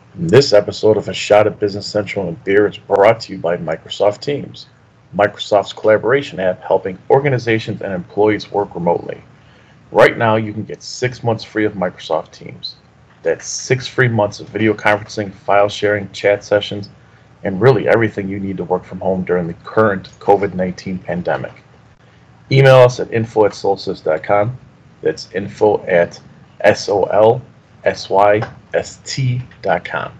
This episode of A Shot at Business Central and Beer is brought to you by Microsoft Teams, Microsoft's collaboration app helping organizations and employees work remotely. Right now, you can get 6 months free of Microsoft Teams. That's 6 free months of video conferencing, file sharing, chat sessions, and really everything you need to work from home during the current COVID-19 pandemic. Email us at info@solstice.com. That's info@solsyst.com.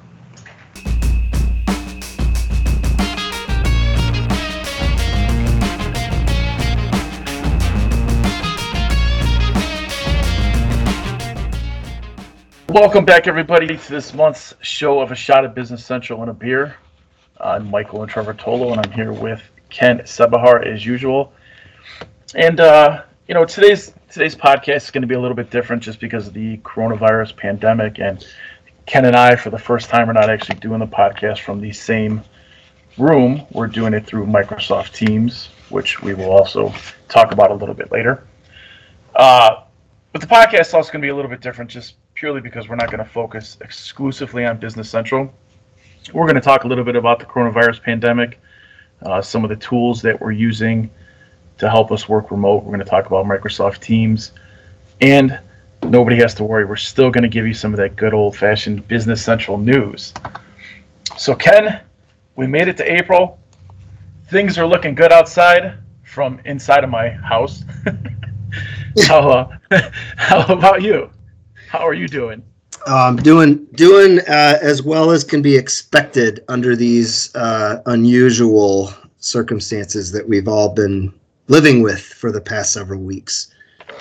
Welcome back, everybody, to this month's show of A Shot at Business Central and a Beer. I'm Michael and Trevor Tolo, and I'm here with Ken Sebahar as usual. And today's podcast is going to be a little bit different just because of the coronavirus pandemic. And Ken and I, for the first time, are not actually doing the podcast from the same room. We're doing it through Microsoft Teams, which we will also talk about a little bit later. But the podcast is also going to be a little bit different just purely because we're not going to focus exclusively on Business Central. We're going to talk a little bit about the coronavirus pandemic, some of the tools that we're using to help us work remote. We're going to talk about Microsoft Teams, and nobody has to worry. We're still going to give you some of that good old-fashioned Business Central news. So, Ken, we made it to April. Things are looking good outside from inside of my house. How about you? How are you doing? Doing as well as can be expected under these unusual circumstances that we've all been living with for the past several weeks.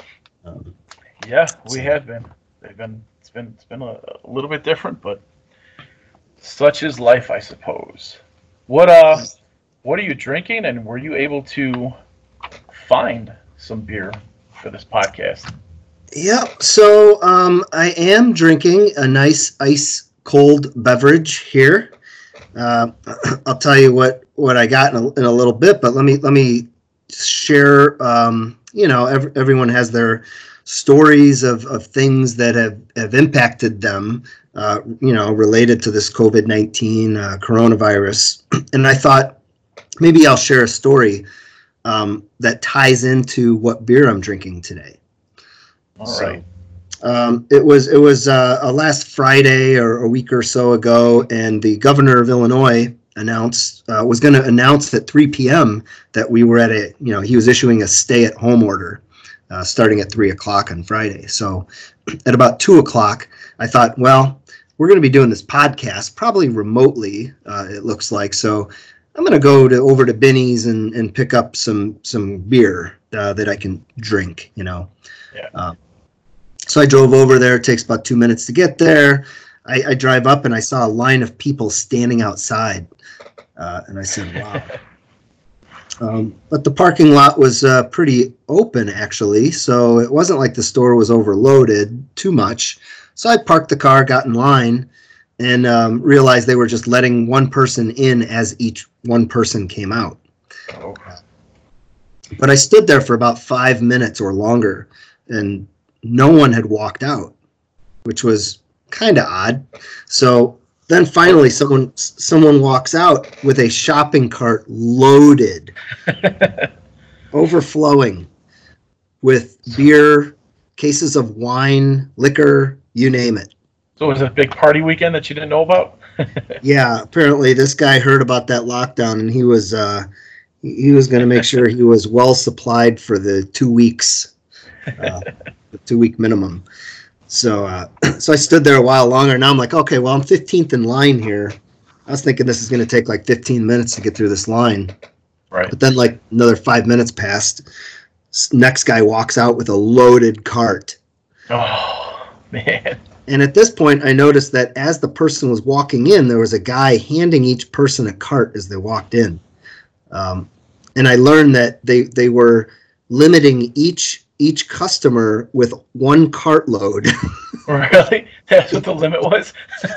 We have been. It's been a little bit different, but such is life, I suppose. What are you drinking, and were you able to find some beer for this podcast? Yeah, so I am drinking a nice ice cold beverage here. I'll tell you what I got in a little bit, but let me share. Everyone has their stories of things that have impacted them, related to this COVID-19 coronavirus. And I thought maybe I'll share a story that ties into what beer I'm drinking today. All right. It was last Friday or a week or so ago, and the governor of Illinois was going to announce at 3 p.m. that we were at he was issuing a stay-at-home order starting at 3 o'clock on Friday. So at about 2 o'clock, I thought, well, we're going to be doing this podcast probably remotely, it looks like. So I'm going to go over to Binny's and pick up some beer that I can drink, Yeah. So I drove over there. It takes about 2 minutes to get there. I drive up and I saw a line of people standing outside. And I said, wow. But the parking lot was pretty open, actually. So it wasn't like the store was overloaded too much. So I parked the car, got in line, and realized they were just letting one person in as each one person came out. Okay. But I stood there for about 5 minutes or longer, and no one had walked out, which was kind of odd. So then finally someone walks out with a shopping cart loaded, overflowing with beer, cases of wine, liquor, you name it. So was it a big party weekend that you didn't know about? Yeah, apparently this guy heard about that lockdown, and he was going to make sure he was well supplied for the 2 weeks. The 2 week minimum. So I stood there a while longer. Now I'm like, okay, well, I'm 15th in line here. I was thinking this is going to take like 15 minutes to get through this line. Right. But then like another 5 minutes passed. Next guy walks out with a loaded cart. Oh, man. And at this point, I noticed that as the person was walking in, there was a guy handing each person a cart as they walked in. And I learned that they were limiting each customer with one cartload. Really? That's what the limit was?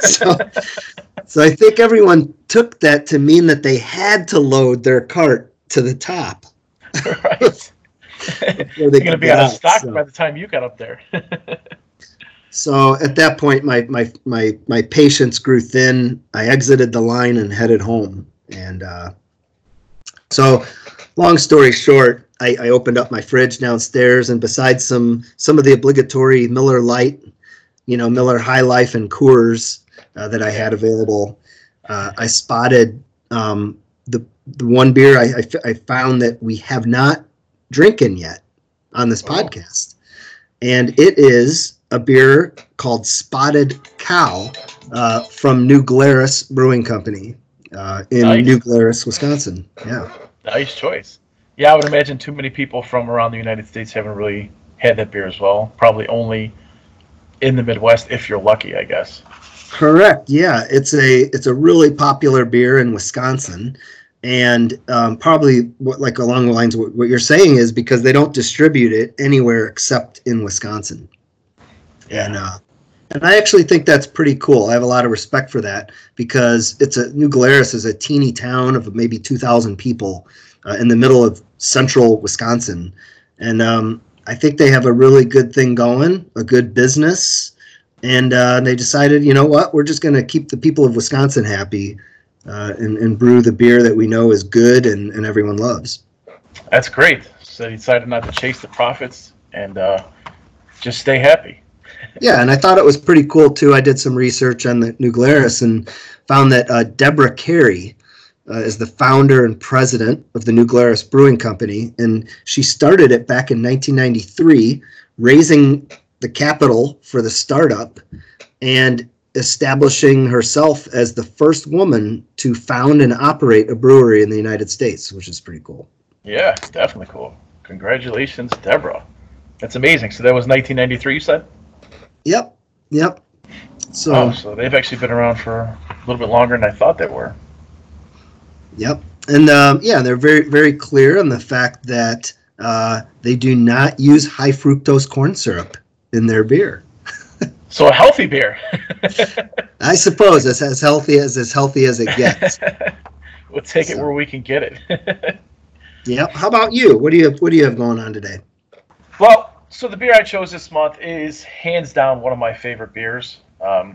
So I think everyone took that to mean that they had to load their cart to the top. Right. You're going to be out of stock by the time you got up there. So at that point, my patience grew thin. I exited the line and headed home. And so, long story short, I opened up my fridge downstairs, and besides some of the obligatory Miller Lite, Miller High Life and Coors that I had available, I spotted the one beer I found that we have not drinking yet on this podcast, and it is a beer called Spotted Cow from New Glarus Brewing Company in New Glarus, Wisconsin. Yeah, nice choice. Yeah, I would imagine too many people from around the United States haven't really had that beer as well. Probably only in the Midwest, if you're lucky, I guess. Correct. Yeah, it's a really popular beer in Wisconsin, and probably like along the lines of what you're saying is because they don't distribute it anywhere except in Wisconsin. Yeah. And I actually think that's pretty cool. I have a lot of respect for that because New Glarus is a teeny town of maybe 2,000 people in the middle of central Wisconsin. And I think they have a really good thing going, a good business. And they decided, you know what, we're just going to keep the people of Wisconsin happy and brew the beer that we know is good and everyone loves. That's great. So they decided not to chase the profits and just stay happy. Yeah, and I thought it was pretty cool, too. I did some research on the New Glarus and found that Deborah Carey is the founder and president of the New Glarus Brewing Company, and she started it back in 1993, raising the capital for the startup and establishing herself as the first woman to found and operate a brewery in the United States, which is pretty cool. Yeah, it's definitely cool. Congratulations, Deborah. That's amazing. So that was 1993, you said? Yep. So they've actually been around for a little bit longer than I thought they were. Yep. And they're very, very clear on the fact that they do not use high fructose corn syrup in their beer. So a healthy beer. I suppose it's as healthy as it gets. We'll take it where we can get it. Yep. How about you? What do you have going on today? Well, so the beer I chose this month is hands down one of my favorite beers. I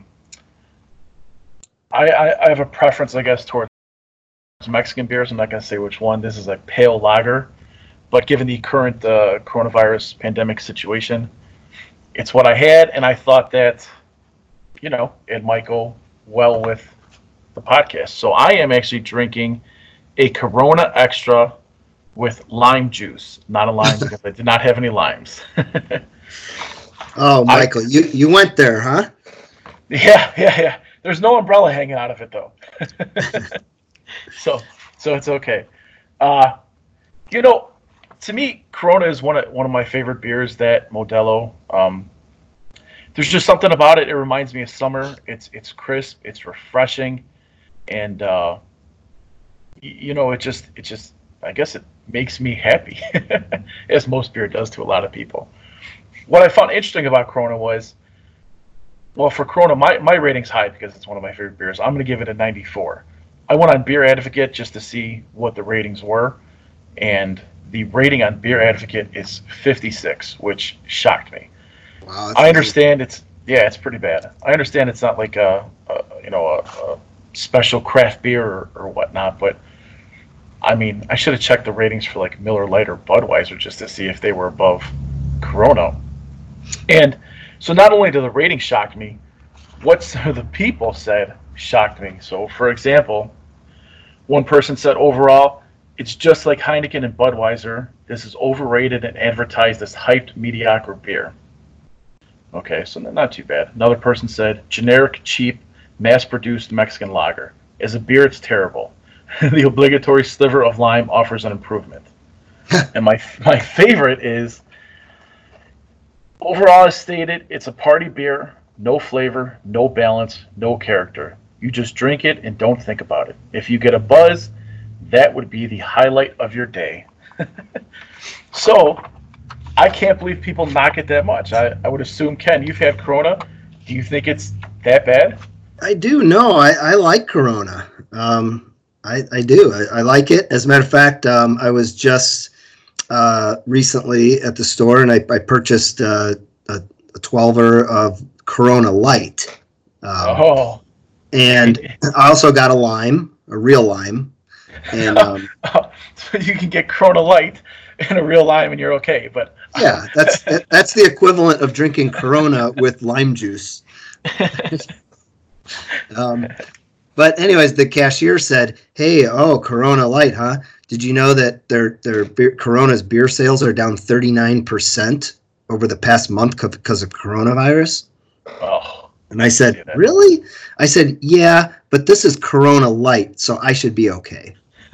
have a preference, I guess, towards Mexican beers. I'm not going to say which one. This is a pale lager, but given the current coronavirus pandemic situation, it's what I had, and I thought that, it might go well with the podcast. So I am actually drinking a Corona Extra with lime juice, not a lime because I did not have any limes. Oh, Michael, you went there, huh? Yeah. There's no umbrella hanging out of it though, so it's okay. To me, Corona is one of my favorite beers. That Modelo. There's just something about it. It reminds me of summer. It's crisp. It's refreshing, and it just I guess it makes me happy, as most beer does to a lot of people. What I found interesting about Corona was, well, for Corona, my rating's high because it's one of my favorite beers. I'm going to give it a 94. I went on Beer Advocate just to see what the ratings were, and the rating on Beer Advocate is 56, which shocked me. Wow, I understand it's pretty bad. I understand it's not like a special craft beer or whatnot, but I mean, I should have checked the ratings for like Miller Lite or Budweiser just to see if they were above Corona. And so not only did the rating shock me, what some of the people said shocked me. So, for example, one person said, overall, it's just like Heineken and Budweiser. This is overrated and advertised as hyped, mediocre beer. Okay, so not too bad. Another person said, generic, cheap, mass-produced Mexican lager. As a beer, it's terrible. The obligatory sliver of lime offers an improvement. And my favorite is, overall, as stated, it's a party beer, no flavor, no balance, no character. You just drink it and don't think about it. If you get a buzz, that would be the highlight of your day. So, I can't believe people knock it that much. I would assume, Ken, you've had Corona. Do you think it's that bad? I do. No, I like Corona. I do. I like it. As a matter of fact, I was just recently at the store and I purchased a 12er of Corona Light. Oh. And I also got a real lime. And So you can get Corona Light and a real lime and you're okay. But yeah, that's the equivalent of drinking Corona with lime juice. But anyways, the cashier said, "Hey, Corona Light, huh? Did you know that their Corona's beer sales are down 39% over the past month because of coronavirus?" Oh. And I said, "Really?" I said, "Yeah, but this is Corona Light, so I should be okay."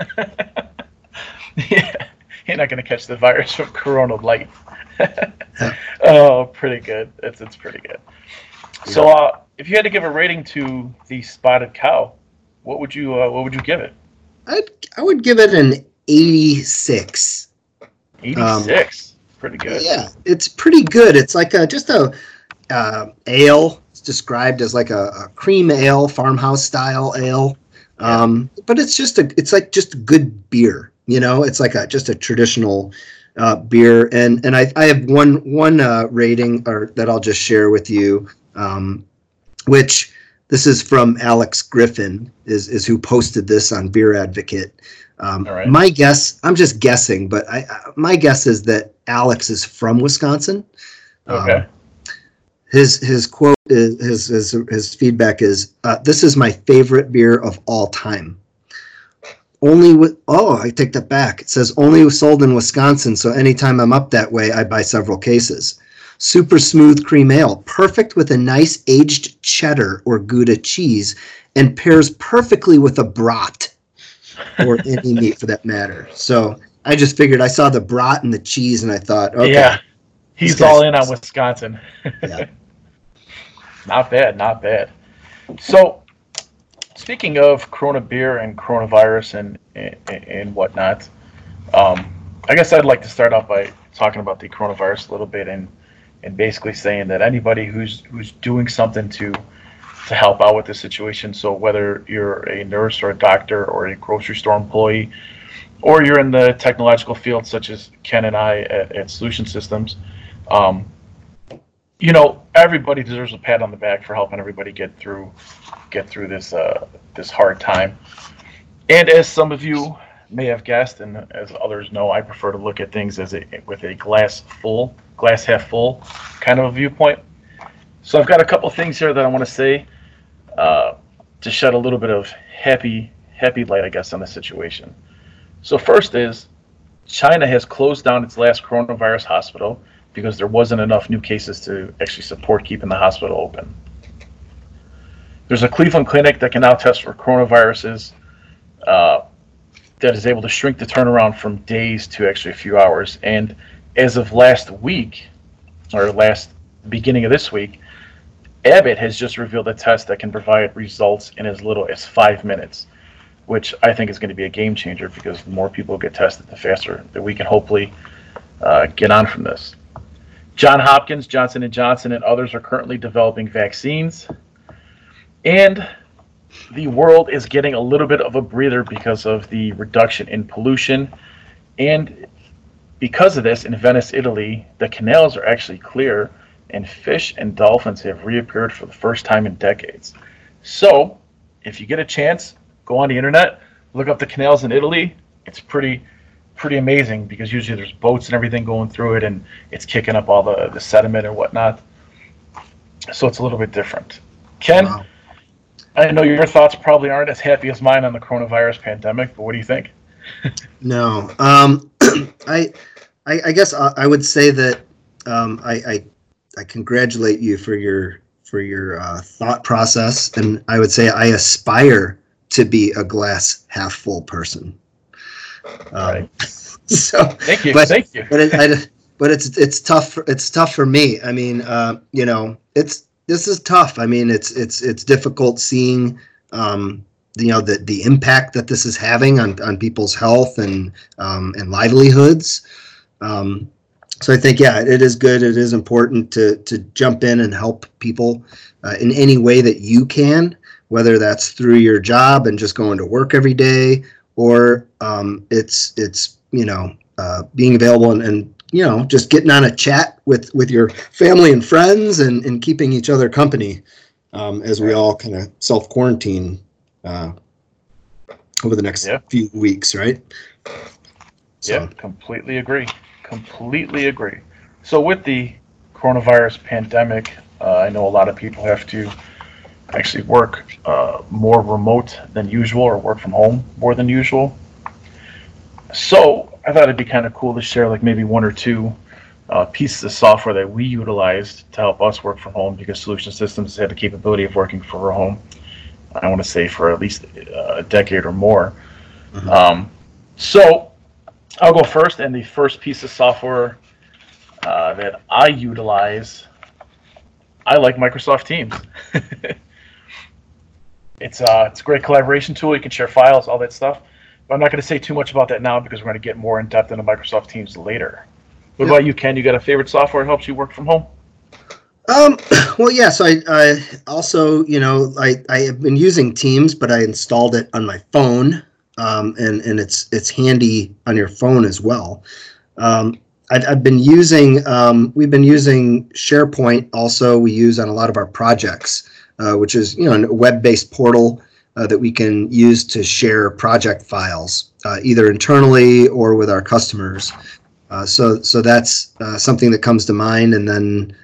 Yeah, you're not going to catch the virus from Corona Light. Oh, pretty good. It's pretty good. So, if you had to give a rating to the spotted cow, what would you give it? I would give it an 86. 86. Pretty good. Yeah, it's pretty good. It's like just a ale. It's described as like a cream ale, farmhouse style ale. But it's like just good beer. It's like just a traditional beer. And I have one rating that I'll just share with you. Which this is from Alex Griffin, is who posted this on Beer Advocate. Right. My guess, I'm just guessing, but my guess is that Alex is from Wisconsin. Okay. His quote is his feedback is, "This is my favorite beer of all time. I take that back. It says only sold in Wisconsin, so anytime I'm up that way, I buy several cases. Super smooth cream ale, perfect with a nice aged cheddar or Gouda cheese, and pairs perfectly with a brat or any meat for that matter." So I just figured, I saw the brat and the cheese and I thought, okay. Yeah, he's all in on Wisconsin. Yeah. Not bad. So, speaking of Corona beer and coronavirus and whatnot, I guess I'd like to start off by talking about the coronavirus a little bit and basically saying that anybody who's doing something to help out with the situation, so whether you're a nurse or a doctor or a grocery store employee, or you're in the technological field such as Ken and I at Solution Systems, everybody deserves a pat on the back for helping everybody get through this hard time. And as some of you may have guessed, and as others know, I prefer to look at things with a glass half full kind of a viewpoint. So I've got a couple things here that I want to say to shed a little bit of happy light, I guess, on the situation. So first is, China has closed down its last coronavirus hospital because there wasn't enough new cases to actually support keeping the hospital open. There's a Cleveland clinic that can now test for coronaviruses that is able to shrink the turnaround from days to actually a few hours. And as of last week, or beginning of this week, Abbott has just revealed a test that can provide results in as little as 5 minutes, which I think is going to be a game changer, because the more people get tested, the faster that we can hopefully get on from this. Johns Hopkins, Johnson & Johnson, and others are currently developing vaccines. And the world is getting a little bit of a breather because of the reduction in pollution. And because of this, in Venice, Italy, the canals are actually clear, and fish and dolphins have reappeared for the first time in decades. So, if you get a chance, go on the internet, look up the canals in Italy. It's pretty amazing, because usually there's boats and everything going through it, and it's kicking up all the sediment and whatnot. So it's a little bit different. Ken, wow. I know your thoughts probably aren't as happy as mine on the coronavirus pandemic, but what do you think? No, I guess I would say that I congratulate you for your thought process, and I would say I aspire to be a glass half full person. Right. So thank you. But it's tough. It's tough for me. I mean, this is tough. I mean, it's difficult seeing, the impact that this is having on people's health and livelihoods. So I think, it is good. It is important to jump in and help people in any way that you can, whether that's through your job and just going to work every day, or it's being available and just getting on a chat with your family and friends and keeping each other company as we all kind of self-quarantine over the next few weeks, right? So. Yeah, completely agree. Completely agree. So with the coronavirus pandemic, I know a lot of people have to actually work more remote than usual or work from home more than usual. So I thought it'd be kind of cool to share like maybe one or two pieces of software that we utilized to help us work from home, because Solution Systems had the capability of working from home, I want to say, for at least a decade or more. Mm-hmm. So I'll go first, and the first piece of software that I utilize, I like Microsoft Teams. It's a great collaboration tool. You can share files, all that stuff. But I'm not going to say too much about that now because we're going to get more in depth into Microsoft Teams later. What about you, Ken? You got a favorite software that helps you work from home? Well, yeah. So I also, I have been using Teams, but I installed it on my phone, and it's handy on your phone as well. I've been using, we've been using SharePoint also. We use on a lot of our projects, which is, a web-based portal that we can use to share project files, either internally or with our customers. So that's something that comes to mind. And then,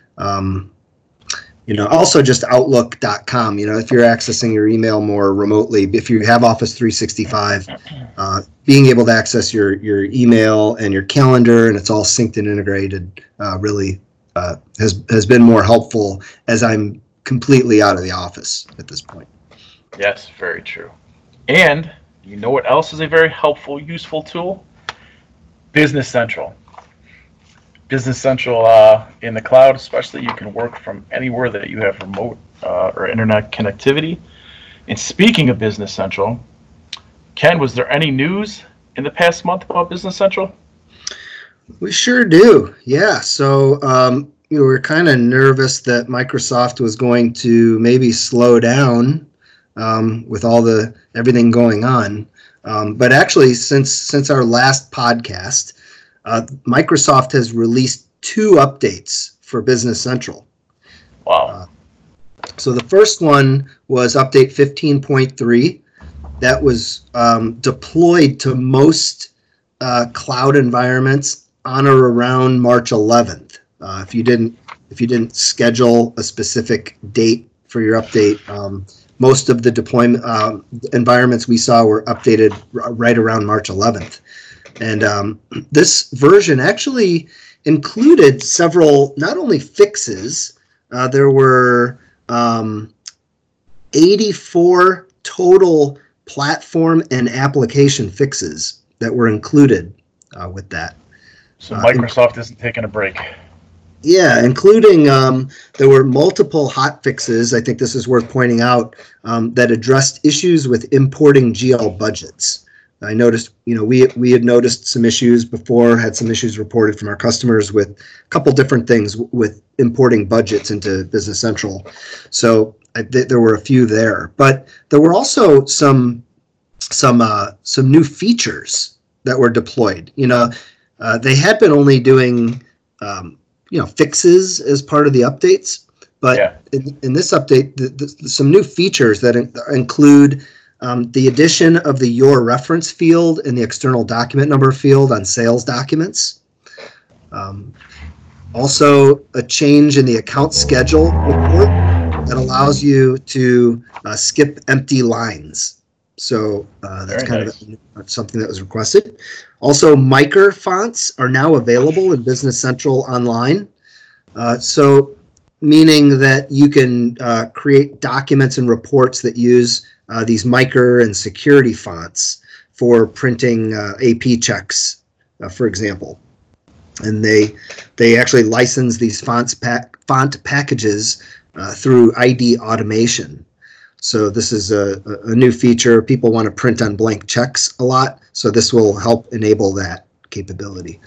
also just Outlook.com, if you're accessing your email more remotely, if you have Office 365, being able to access your email and your calendar, and it's all synced and integrated, really has been more helpful as I'm completely out of the office at this point. Yes, very true. And you know what else is a very helpful, useful tool? Business Central. Business Central in the cloud, especially, you can work from anywhere that you have remote or internet connectivity. And speaking of Business Central, Ken, was there any news in the past month about Business Central? We sure do. Yeah. So we were kind of nervous that Microsoft was going to maybe slow down with everything going on. But actually, since our last podcast, Microsoft has released 2 updates for Business Central. Wow. So the first one was update 15.3. That was deployed to most cloud environments on or around March 11th. If you didn't schedule a specific date for your update, most of the deployment environments we saw were updated right around March 11th. And this version actually included several, not only fixes, there were 84 total platform and application fixes that were included with that. So Microsoft isn't taking a break. Yeah, including there were multiple hot fixes, I think this is worth pointing out, that addressed issues with importing GL budgets. I noticed, we had noticed some issues before, had some issues reported from our customers with a couple different things with importing budgets into Business Central. So there were a few there, but there were also some new features that were deployed. They had been only doing fixes as part of the updates, but in this update, some new features that include the addition of the Your Reference field in the external document number field on sales documents. Also, a change in the account schedule report that allows you to skip empty lines. So that's kind of something that was requested. Also, Micr fonts are now available in Business Central Online. So meaning that you can create documents and reports that use these Micr and security fonts for printing AP checks, for example. And they actually license these font packages through ID automation. So this is a new feature. People want to print on blank checks a lot, so this will help enable that capability.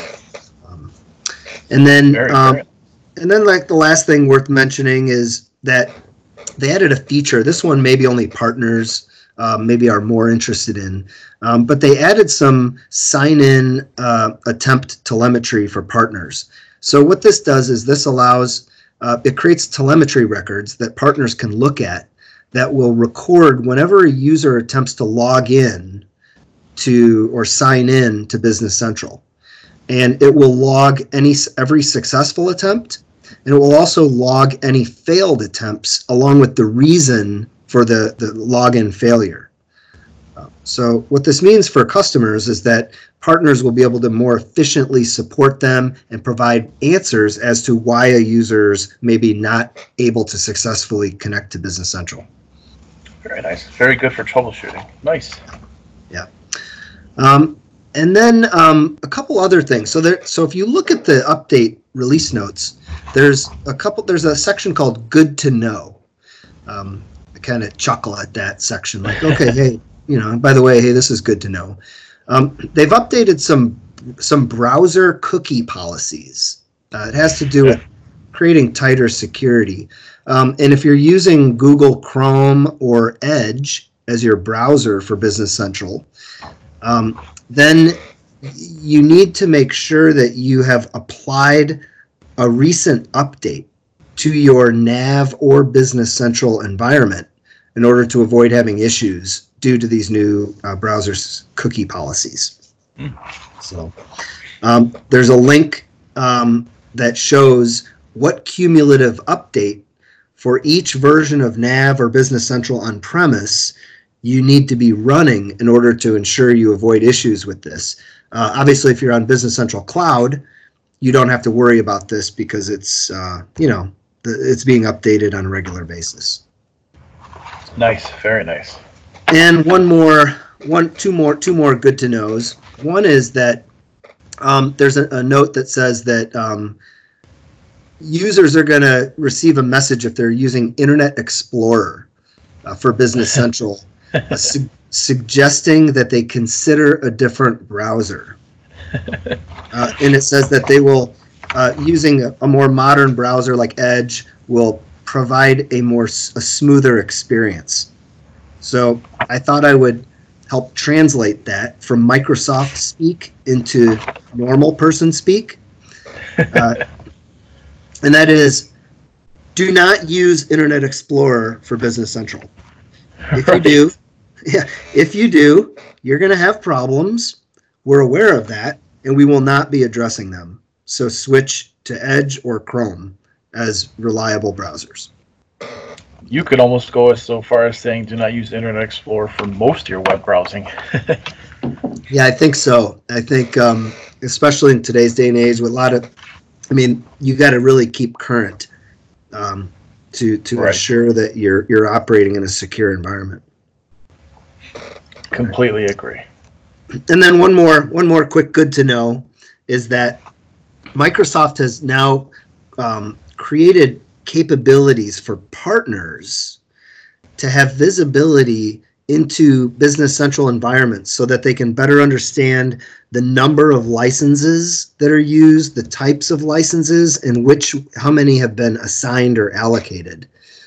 And then like the last thing worth mentioning is that they added a feature. This one maybe only partners maybe are more interested in, but they added some sign-in attempt telemetry for partners. So what this does is this allows, it creates telemetry records that partners can look at that will record whenever a user attempts to log in to or sign in to Business Central. And it will log every successful attempt, and it will also log any failed attempts along with the reason for the login failure. So what this means for customers is that partners will be able to more efficiently support them and provide answers as to why a user's maybe not able to successfully connect to Business Central. Very nice. Very good for troubleshooting. Nice. Yeah. And then a couple other things. So if you look at the update release notes, there's a section called Good to Know. I kind of chuckle at that section, like, okay, hey, by the way, hey, this is good to know. They've updated some browser cookie policies. It has to do with creating tighter security. And if you're using Google Chrome or Edge as your browser for Business Central, then you need to make sure that you have applied a recent update to your Nav or Business Central environment in order to avoid having issues due to these new browser's cookie policies. So there's a link that shows what cumulative update for each version of Nav or Business Central on premise you need to be running in order to ensure you avoid issues with this. Obviously, if you're on Business Central Cloud, you don't have to worry about this because it's it's being updated on a regular basis. Nice, very nice. And two more good to knows. One is that there's a note that says that users are going to receive a message if they're using Internet Explorer for Business Central, suggesting that they consider a different browser. And it says that they will, using a more modern browser like Edge, will provide a smoother experience. So I thought I would help translate that from Microsoft speak into normal person speak. And that is, do not use Internet Explorer for Business Central. If you do, you're going to have problems. We're aware of that, and we will not be addressing them. So switch to Edge or Chrome as reliable browsers. You could almost go so far as saying do not use Internet Explorer for most of your web browsing. Yeah, I think so. I think, especially in today's day and age, with you got to really keep current to Right. ensure that you're operating in a secure environment. Completely agree. And then one more quick good to know is that Microsoft has now created capabilities for partners to have visibility into Business Central environments so that they can better understand the number of licenses that are used, the types of licenses, and how many have been assigned or allocated.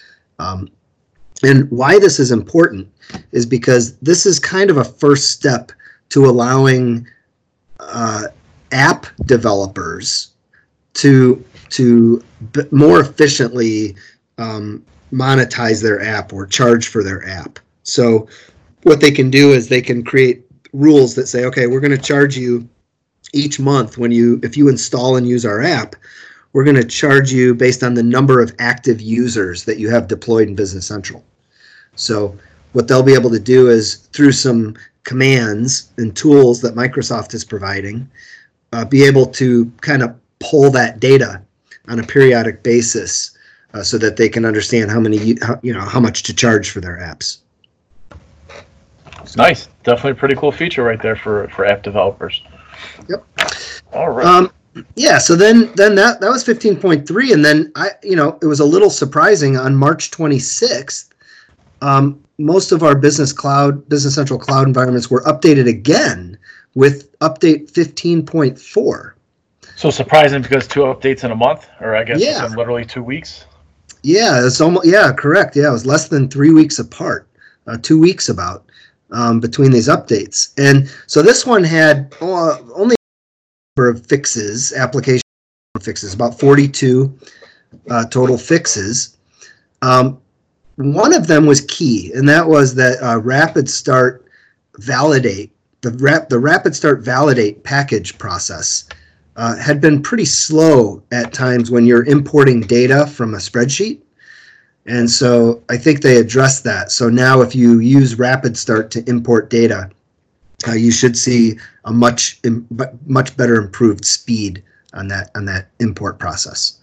And why this is important is because this is kind of a first step to allowing app developers to more efficiently monetize their app or charge for their app. So what they can do is they can create rules that say, okay, we're going to charge you each month if you install and use our app, we're going to charge you based on the number of active users that you have deployed in Business Central. So what they'll be able to do is, through some commands and tools that Microsoft is providing, be able to kind of pull that data on a periodic basis so that they can understand how much to charge for their apps. Nice. Definitely a pretty cool feature right there for app developers. Yep. All right. Yeah, so then that was 15.3, and then it was a little surprising on March 26th. Most of our Business Central Cloud environments were updated again with update 15.4. So surprising because 2 updates in a month, or I guess Yeah. in literally 2 weeks. Yeah, it's almost correct. Yeah, it was less than 3 weeks apart, 2 weeks about between these updates, and so this one had only a number of fixes, application fixes, about 42 total fixes. One of them was key, and that was that Rapid Start Validate, the Rapid Start Validate package process had been pretty slow at times when you're importing data from a spreadsheet. And so I think they addressed that. So now if you use Rapid Start to import data, you should see a much better improved speed on that import process.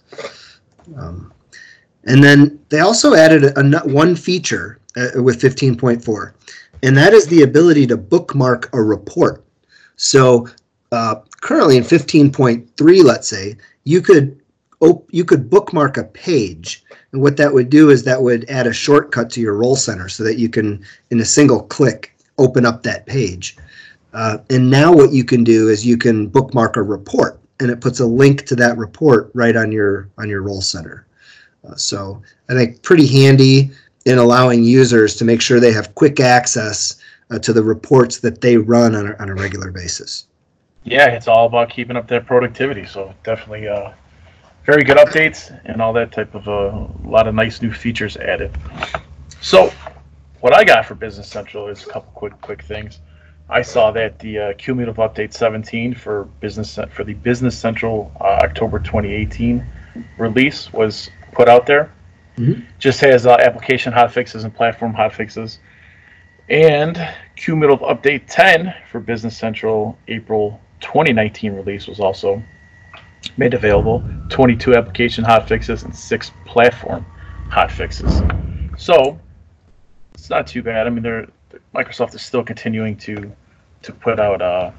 And then they also added one feature with 15.4, and that is the ability to bookmark a report. So currently in 15.3, let's say, you could bookmark a page. And what that would do is that would add a shortcut to your Role Center so that you can, in a single click, open up that page. And now what you can do is you can bookmark a report, and it puts a link to that report right on your Role Center. So I think pretty handy in allowing users to make sure they have quick access to the reports that they run on a regular basis. Yeah, it's all about keeping up that productivity. So definitely very good updates and all that type of a lot of nice new features added. So what I got for Business Central is a couple quick things. I saw that the cumulative update 17 for the Business Central October 2018 release was put out there. Mm-hmm. Just has application hotfixes and platform hotfixes. And cumulative update 10 for Business Central April 2019 release was also made available. 22 application hotfixes and 6 platform hotfixes. So it's not too bad. I mean, Microsoft is still continuing to put out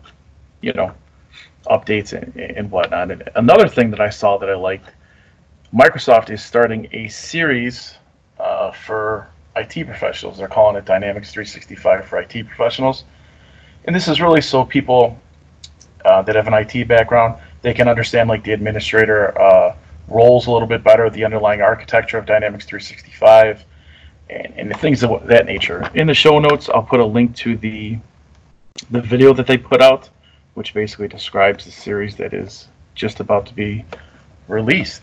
updates and whatnot. And another thing that I saw that I liked, Microsoft is starting a series for IT professionals. They're calling it Dynamics 365 for IT professionals. And this is really so people that have an IT background, they can understand like the administrator roles a little bit better, the underlying architecture of Dynamics 365, and the things of that nature. In the show notes, I'll put a link to the video that they put out, which basically describes the series that is just about to be released.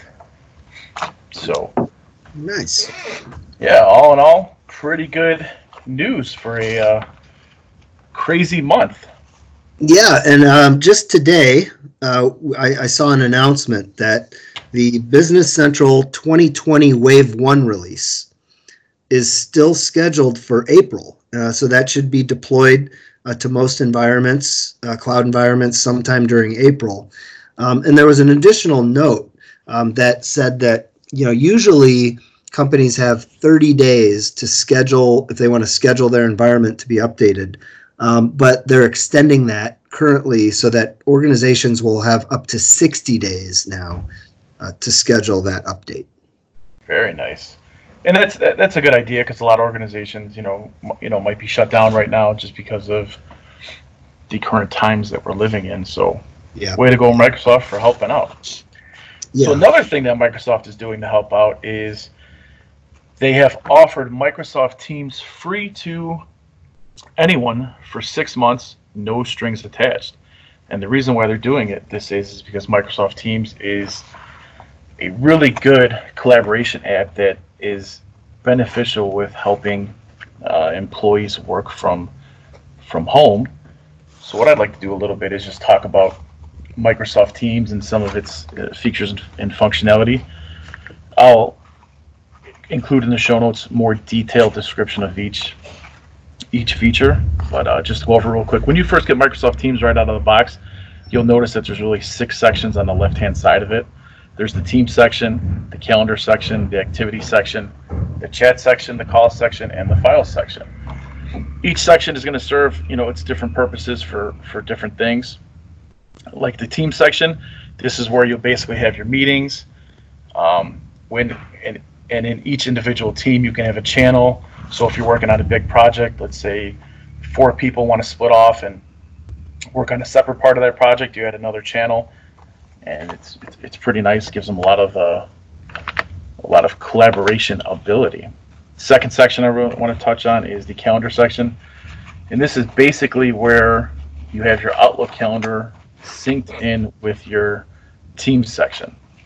So nice. Yeah, all in all, pretty good news for a crazy month. Yeah, and just today, I saw an announcement that the Business Central 2020 Wave 1 release is still scheduled for April. So that should be deployed to most environments, cloud environments, sometime during April. And there was an additional note that said that usually companies have 30 days to schedule, if they want to schedule their environment to be updated. But they're extending that currently so that organizations will have up to 60 days now to schedule that update. Very nice. And that's a good idea because a lot of organizations, might be shut down right now just because of the current times that we're living in. So, yeah. Way to go, Microsoft, for helping out. Yeah. So another thing that Microsoft is doing to help out is they have offered Microsoft Teams free to anyone for 6 months, no strings attached. And the reason why they're doing it is because Microsoft Teams is a really good collaboration app that is beneficial with helping employees work from home. So what I'd like to do a little bit is just talk about Microsoft Teams and some of its features and functionality. I'll include in the show notes more detailed description of each feature, but just to go over real quick. When you first get Microsoft Teams right out of the box, you'll notice that there's really 6 sections on the left-hand side of it. There's the team section, the calendar section, the activity section, the chat section, the call section, and the file section. Each section is going to serve, its different purposes for different things. Like the team section, this is where you'll basically have your meetings. And in each individual team, you can have a channel. So if you're working on a big project, let's say 4 people want to split off and work on a separate part of that project, you add another channel, and it's pretty nice. Gives them a lot of collaboration ability. Second section I really want to touch on is the calendar section, and this is basically where you have your Outlook calendar synced in with your Teams section.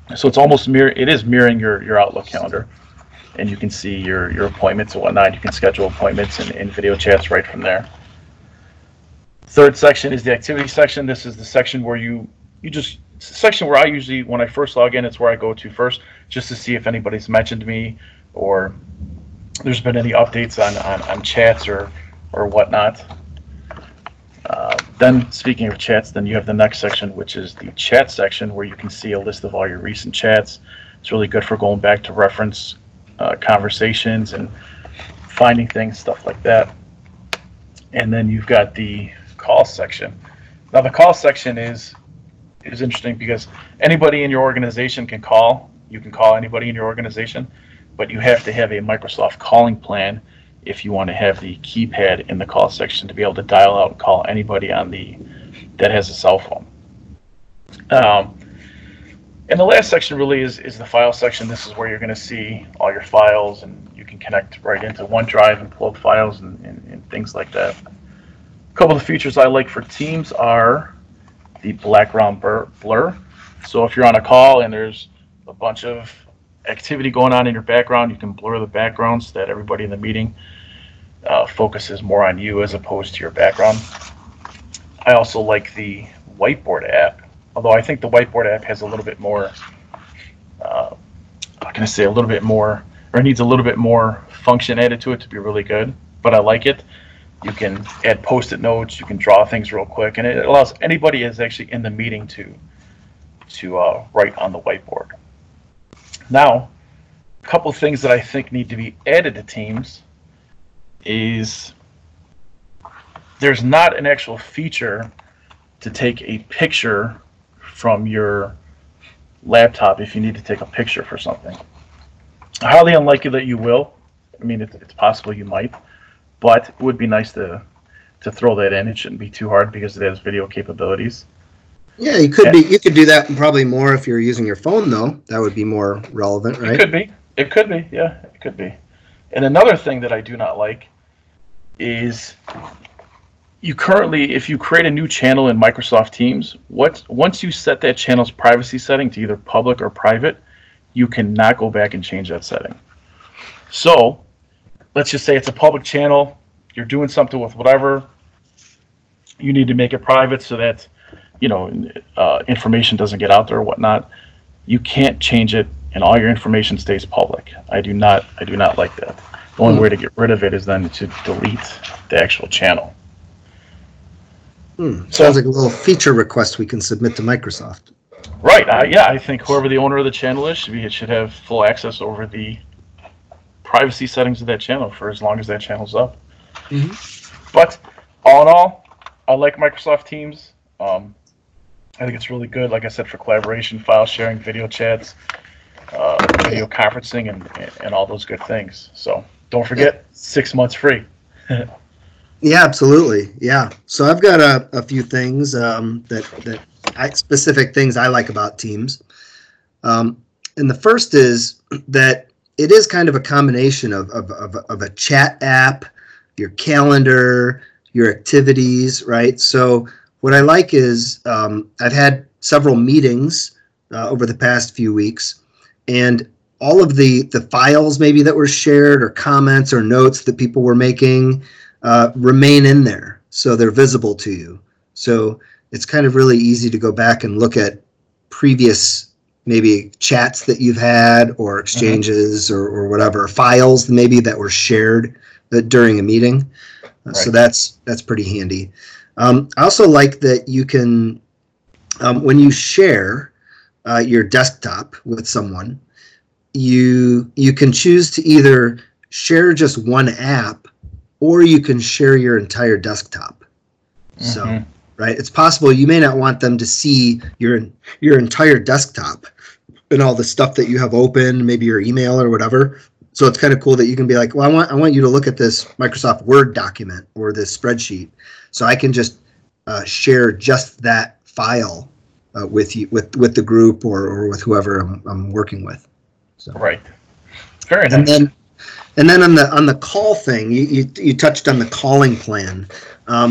So it's almost it is mirroring your Outlook calendar, and you can see your appointments and whatnot. You can schedule appointments and video chats right from there. Third section is the activity section. This is the section where it's the section where I usually, when I first log in, it's where I go to first, just to see if anybody's mentioned me or there's been any updates on chats or whatnot. Then, speaking of chats, then you have the next section, which is the chat section, where you can see a list of all your recent chats. It's really good for going back to reference conversations and finding things, stuff like that. And then you've got the call section. Now, the call section is interesting because anybody in your organization can call. You can call anybody in your organization, but you have to have a Microsoft calling plan if you want to have the keypad in the call section to be able to dial out and call anybody that has a cell phone. And the last section really is the file section. This is where you're going to see all your files, and you can connect right into OneDrive and pull up files and things like that. A couple of the features I like for Teams are the background blur. So if you're on a call and there's a bunch of activity going on in your background, you can blur the background so that everybody in the meeting focuses more on you as opposed to your background. I also like the whiteboard app, although I think the whiteboard app has a little bit more, how can I say, a little bit more, or needs a little bit more function added to it to be really good, but I like it. You can add post-it notes, you can draw things real quick, and it allows anybody who's actually in the meeting to write on the whiteboard. Now, a couple of things that I think need to be added to Teams is there's not an actual feature to take a picture from your laptop if you need to take a picture for something. Highly unlikely that you will. I mean, it's possible you might, but it would be nice to throw that in. It shouldn't be too hard because it has video capabilities. Yeah, you could do that probably more if you're using your phone, though. That would be more relevant, right? It could be. Yeah, it could be. And another thing that I do not like is if you create a new channel in Microsoft Teams, once you set that channel's privacy setting to either public or private, you cannot go back and change that setting. So let's just say it's a public channel, you're doing something with whatever, you need to make it private so that information doesn't get out there or whatnot. You can't change it, and all your information stays public. I do not like that. The only way to get rid of it is then to delete the actual channel. Sounds like a little feature request we can submit to Microsoft. Right. I think whoever the owner of the channel is should have full access over the privacy settings of that channel for as long as that channel's up. Mm-hmm. But all in all, I like Microsoft Teams. I think it's really good, like I said, for collaboration, file sharing, video chats, video conferencing, and all those good things. So don't forget, 6 months free. Yeah, absolutely. Yeah. So I've got a few things specific things I like about Teams. And the first is that it is kind of a combination of a chat app, your calendar, your activities, right? So what I like is I've had several meetings over the past few weeks, and all of the files maybe that were shared or comments or notes that people were making remain in there, so they're visible to you. So it's kind of really easy to go back and look at previous maybe chats that you've had or exchanges or whatever, files maybe that were shared during a meeting. Right. So that's pretty handy. I also like that you can, when you share your desktop with someone, you can choose to either share just one app or you can share your entire desktop. Mm-hmm. So, right, it's possible you may not want them to see your entire desktop and all the stuff that you have open, maybe your email or whatever. So it's kind of cool that you can be like, well, I want you to look at this Microsoft Word document or this spreadsheet, so I can just share just that file with you, with the group or with whoever I'm working with. So. Right. Very nice. And then on the call thing, you touched on the calling plan.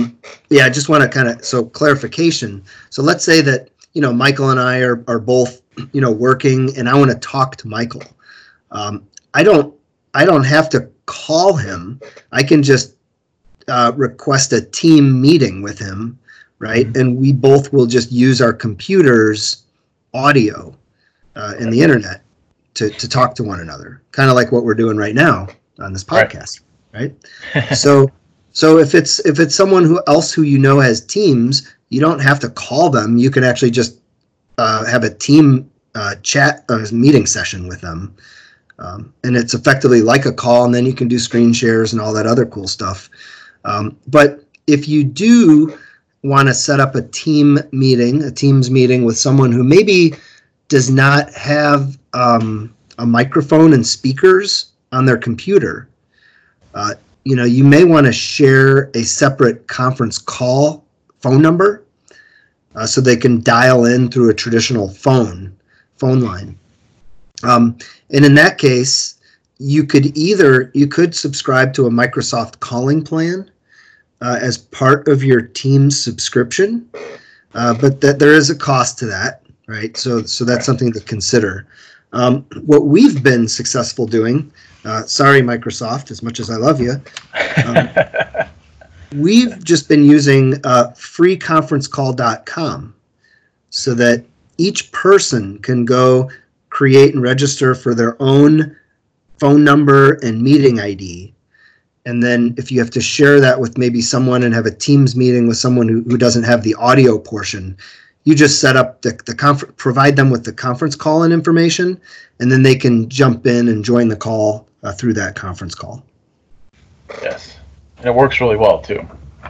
I just want to so clarification. So let's say that Michael and I are both working and I want to talk to Michael, I don't have to call him. I can just request a team meeting with him, right? Mm-hmm. And we both will just use our computers' audio and the internet to talk to one another, kind of like what we're doing right now on this podcast, right? So if it's someone who has Teams, you don't have to call them. You can actually just have a team chat meeting session with them. And it's effectively like a call, and then you can do screen shares and all that other cool stuff. But if you do want to set up a Teams meeting with someone who maybe does not have a microphone and speakers on their computer, you may want to share a separate conference call phone number so they can dial in through a traditional phone line. And in that case, you could subscribe to a Microsoft calling plan as part of your Teams subscription, but that there is a cost to that, right? So that's something to consider. What we've been successful doing, sorry Microsoft, as much as I love you, we've just been using freeconferencecall.com so that each person can go create and register for their own phone number and meeting ID. And then if you have to share that with maybe someone and have a Teams meeting with someone who doesn't have the audio portion, you just set up provide them with the conference call and information, and then they can jump in and join the call through that conference call. Yes, and it works really well too.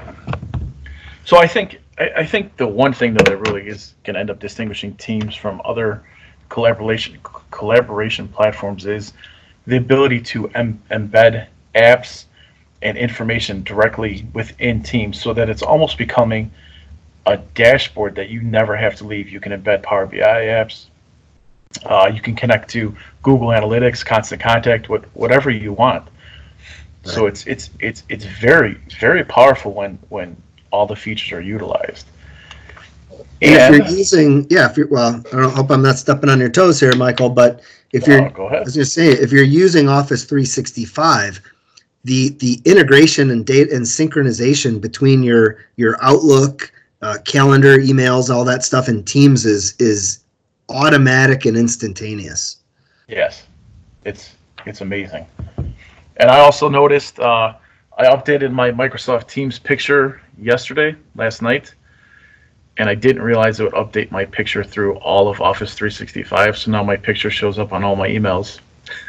So I think the one thing though that really is going to end up distinguishing Teams from other collaboration platforms is the ability to embed apps and information directly within Teams, so that it's almost becoming a dashboard that you never have to leave. You can embed Power BI apps. You can connect to Google Analytics, Constant Contact, whatever you want. Right. So it's very, very powerful when all the features are utilized. And if you're using, I hope I'm not stepping on your toes here, Michael, but go ahead. I was just saying, if you're using Office 365, the integration and data and synchronization between your Outlook, calendar, emails, all that stuff in Teams is automatic and instantaneous. Yes, it's amazing. And I also noticed I updated my Microsoft Teams picture last night, and I didn't realize it would update my picture through all of Office 365. So now my picture shows up on all my emails.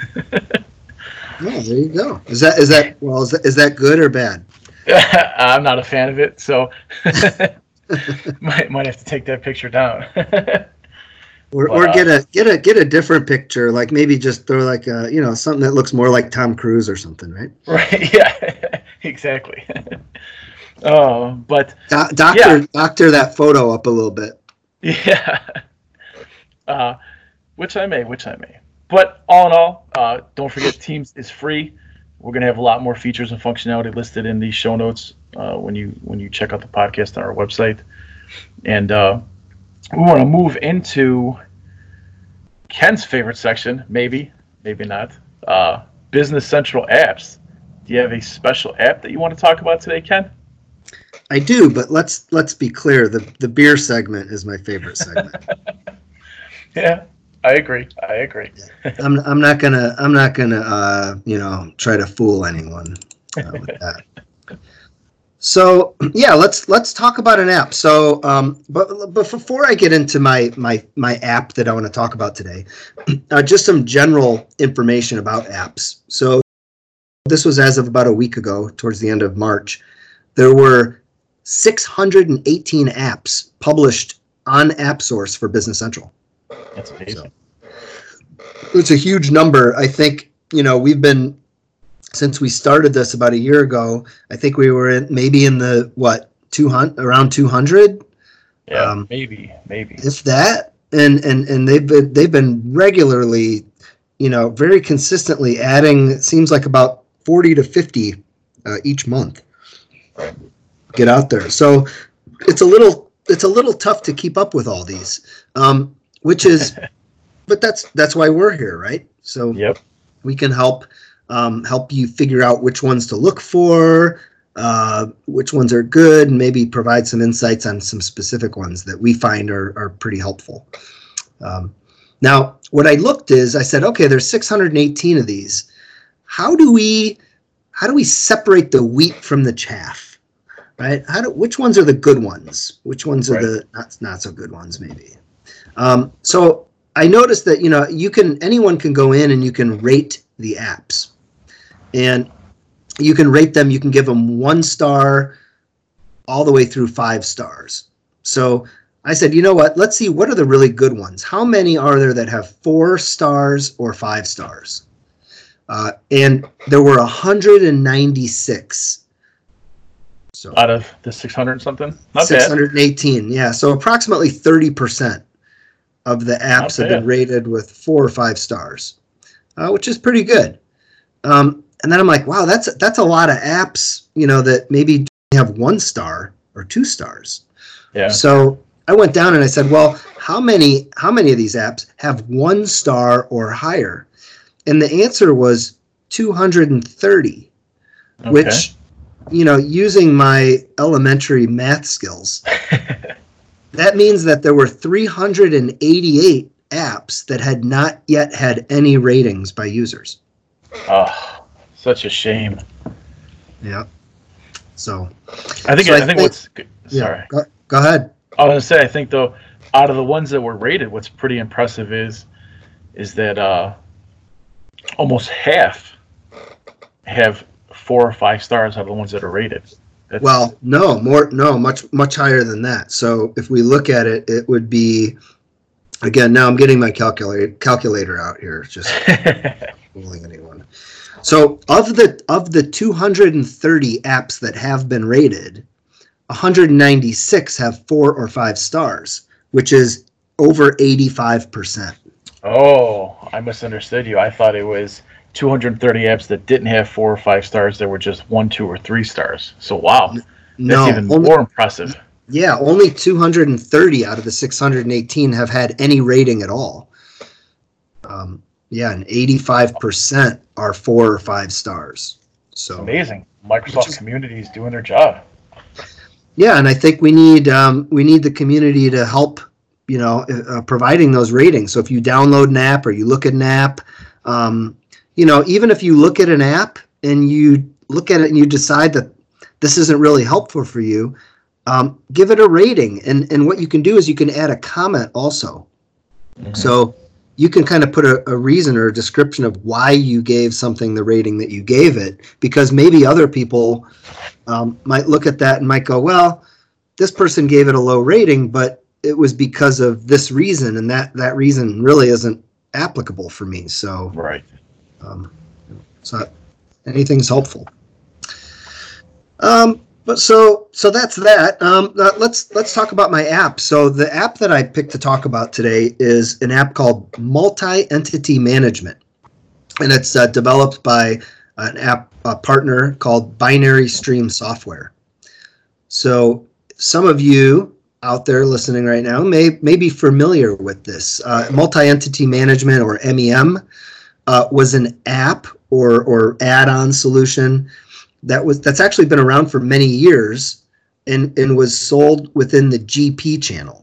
Oh, there you go. Is that good or bad? I'm not a fan of it, so might have to take that picture down. Or get a different picture, like maybe just throw like a something that looks more like Tom Cruise or something, right? Right. Yeah. Exactly. But doctor that photo up a little bit. Yeah. Which I may. But all in all, don't forget Teams is free. We're going to have a lot more features and functionality listed in the show notes when you check out the podcast on our website. And we want to move into Ken's favorite section, maybe not, Business Central apps. Do you have a special app that you want to talk about today, Ken? I do, but let's be clear. The beer segment is my favorite segment. Yeah, I agree. I'm not gonna try to fool anyone with that. So yeah, let's talk about an app. So but before I get into my app that I want to talk about today, just some general information about apps. So this was as of about a week ago, towards the end of March. There were 618 apps published on AppSource for Business Central. That's amazing. So it's a huge number. I think we've been, since we started this about a year ago, I think we were in the 200, around 200. Yeah, maybe if that. And they've been regularly, very consistently adding. It seems like about 40 to 50 each month. Right. Get out there. So it's a little tough to keep up with all these, which is but that's why we're here, right? So Yep. we can help you figure out which ones to look for, which ones are good, and maybe provide some insights on some specific ones that we find are pretty helpful. Now, what I looked is I said, okay, there's 618 of these. How do we separate the wheat from the chaff, right? Which ones are the good ones? Which ones are the not so good ones, maybe? So I noticed that anyone can go in and you can rate the apps, and you can rate them. You can give them 1 star all the way through 5 stars. So I said, you know what? Let's see, what are the really good ones? How many are there that have 4 stars or 5 stars? And there were 196. So Out of the 600 something? Not 618, bad. Yeah. So approximately 30% of the apps have been rated with 4 or 5 stars, which is pretty good. And then I'm like, wow, that's a lot of apps, that maybe have 1 star or 2 stars. Yeah. So I went down and I said, well, how many of these apps have 1 star or higher? And the answer was 230, which, using my elementary math skills, that means that there were 388 apps that had not yet had any ratings by users. Oh, such a shame. Yeah. So I think what's good. Sorry. Yeah, go ahead. I was going to say, I think, though, out of the ones that were rated, what's pretty impressive is that almost half have 4 or 5 stars out of the ones that are rated. Much higher than that. So if we look at it, it would be, again, now I'm getting my calculator out here, just fooling anyone. So of the 230 apps that have been rated, 196 have 4 or 5 stars, which is over 85%. Oh, I misunderstood you. I thought it was 230 apps that didn't have 4 or 5 stars. There were just 1, 2, or 3 stars. So wow, that's even more impressive. Yeah, only 230 out of the 618 have had any rating at all. And 85% are 4 or 5 stars. So amazing. Microsoft community is doing their job. Yeah, and I think we need the community to help, providing those ratings. So if you download an app or you look at an app, even if you look at an app and you look at it and you decide that this isn't really helpful for you, give it a rating. And what you can do is you can add a comment also. Mm-hmm. So you can kind of put a reason or a description of why you gave something the rating that you gave it, because maybe other people might look at that and might go, well, this person gave it a low rating, but it was because of this reason, and that reason really isn't applicable for me. So right. So anything's helpful. But so that's that. Let's talk about my app. So the app that I picked to talk about today is an app called Multi-Entity Management, and it's developed by a partner called Binary Stream Software. So some of you out there listening right now may be familiar with this. Multi-Entity Management, or MEM, was an app or add-on solution that's actually been around for many years and was sold within the GP channel.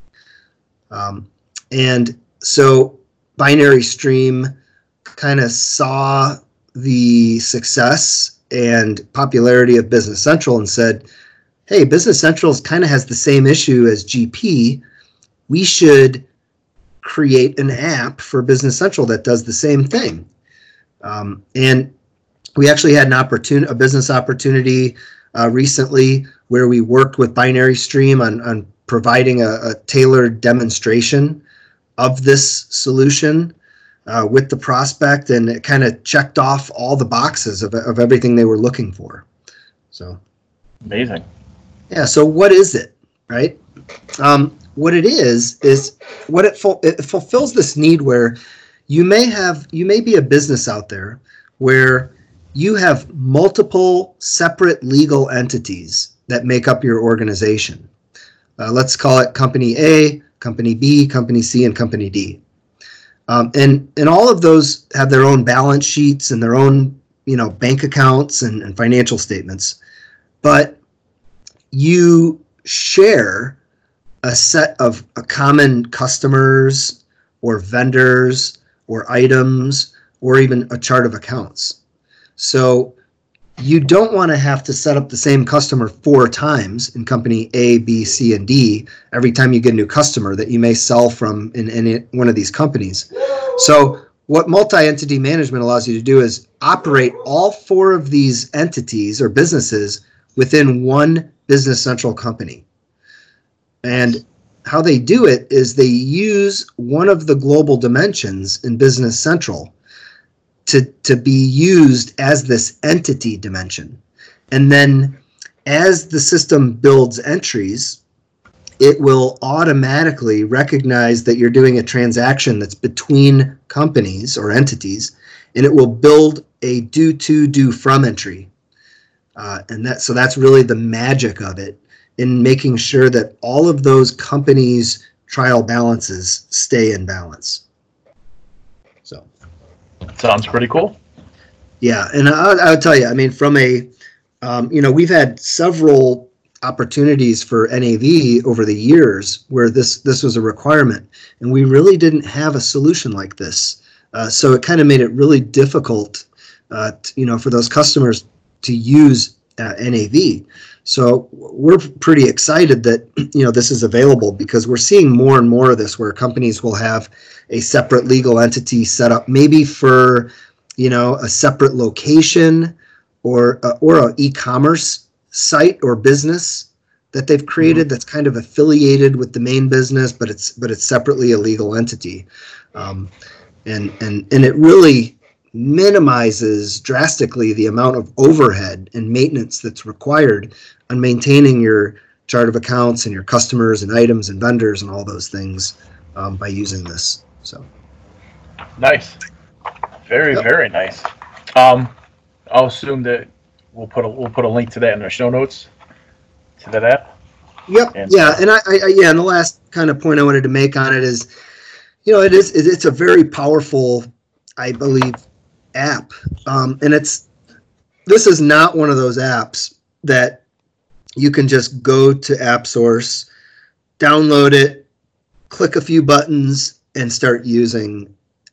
And so Binary Stream kind of saw the success and popularity of Business Central and said, hey, Business Central kind of has the same issue as GP. We should create an app for Business Central that does the same thing. And we actually had a business opportunity recently where we worked with Binary Stream on providing a tailored demonstration of this solution with the prospect, and it kind of checked off all the boxes of everything they were looking for. So amazing. Yeah. So what is it, right? What it is what it fulfills this need where you may be a business out there where you have multiple separate legal entities that make up your organization. Let's call it Company A, Company B, Company C, and Company D. And all of those have their own balance sheets and their own, bank accounts and financial statements. But you share a set of common customers or vendors or items or even a chart of accounts. So you don't want to have to set up the same customer 4 times in company A, B, C, and D every time you get a new customer that you may sell from in any one of these companies. So what multi-entity management allows you to do is operate all 4 of these entities or businesses within one Business Central company. And how they do it is they use one of the global dimensions in Business Central to be used as this entity dimension. And then as the system builds entries, it will automatically recognize that you're doing a transaction that's between companies or entities, and it will build a due to, due from entry. So that's really the magic of it in making sure that all of those companies' trial balances stay in balance. So. Sounds pretty cool. Yeah, and I would tell you, I mean, from we've had several opportunities for NAV over the years where this was a requirement, and we really didn't have a solution like this. So it kind of made it really difficult, for those customers to use NAV. So we're pretty excited that this is available, because we're seeing more and more of this where companies will have a separate legal entity set up, maybe for a separate location or an e-commerce site or business that they've created that's kind of affiliated with the main business, but it's separately a legal entity, and it really minimizes drastically the amount of overhead and maintenance that's required on maintaining your chart of accounts and your customers and items and vendors and all those things by using this. So nice, very very nice. I'll assume that we'll put a link to that in our show notes to that app. Yep. And the last kind of point I wanted to make on it is, it's a very powerful, I believe, app, and this is not one of those apps that you can just go to AppSource, download it, click a few buttons, and start using.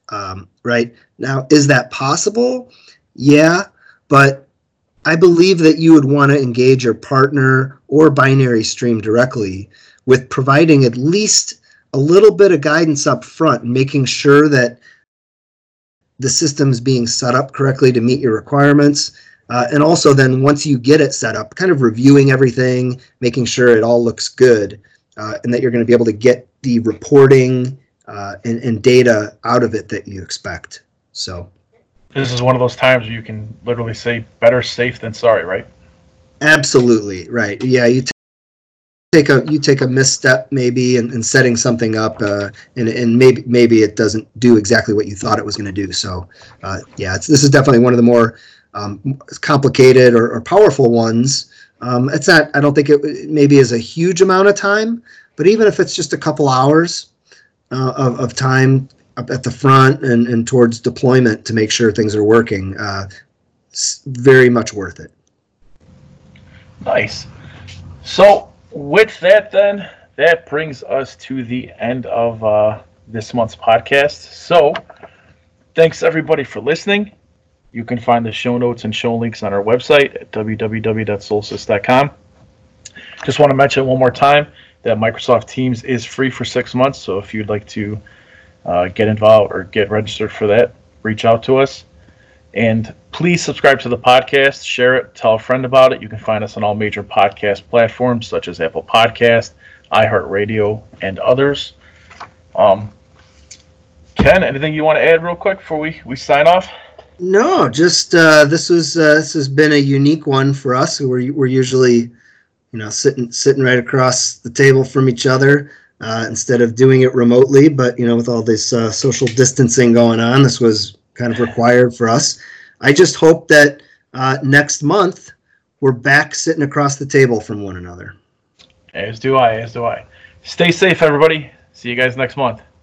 Right now, is that possible? Yeah, but I believe that you would want to engage your partner or binary stream directly with providing at least a little bit of guidance up front and making sure that the system's being set up correctly to meet your requirements. And also then once you get it set up, kind of reviewing everything, making sure it all looks good, and that you're going to be able to get the reporting and data out of it that you expect. So this is one of those times where you can literally say better safe than sorry, right? Absolutely, right. Yeah, you take a misstep maybe in setting something up, and maybe it doesn't do exactly what you thought it was going to do. So this is definitely one of the more complicated or powerful ones. It's not. I don't think it maybe is a huge amount of time, but even if it's just a couple hours of time up at the front and towards deployment to make sure things are working, it's very much worth it. Nice. So with that, then, that brings us to the end of this month's podcast. So thanks everybody for listening. You can find the show notes and show links on our website at www.solsys.com. Just want to mention one more time that Microsoft Teams is free for 6 months. So if you'd like to get involved or get registered for that, reach out to us. And please subscribe to the podcast, share it, tell a friend about it. You can find us on all major podcast platforms such as Apple Podcast, iHeartRadio, and others. Ken, anything you want to add real quick before we sign off? No, just this has been a unique one for us. We're usually, sitting right across the table from each other instead of doing it remotely. But with all this social distancing going on, this was kind of required for us. I just hope that next month we're back sitting across the table from one another. As do I. Stay safe, everybody. See you guys next month.